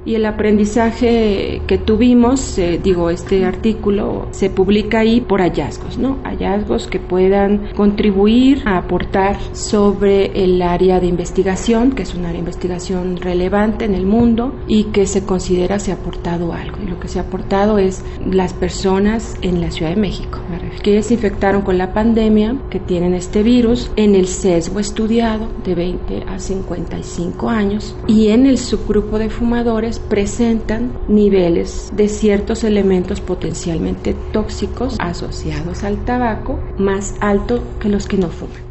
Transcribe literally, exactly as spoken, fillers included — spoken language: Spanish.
Y el aprendizaje que tuvimos, eh, digo, este artículo se publica ahí por hallazgos, ¿no? Hallazgos que puedan contribuir a aportar sobre el área de investigación, que es un área de investigación relevante en el mundo y que se considera se ha aportado algo. Y lo que se ha aportado es las personas en la Ciudad de México, que se infectaron con la pandemia, que tienen este virus, en el sesgo estudiado de veinte a cincuenta y cinco años, y en el subgrupo de fumadores presentan niveles de ciertos elementos potencialmente tóxicos asociados al tabaco más alto que los que no fuman.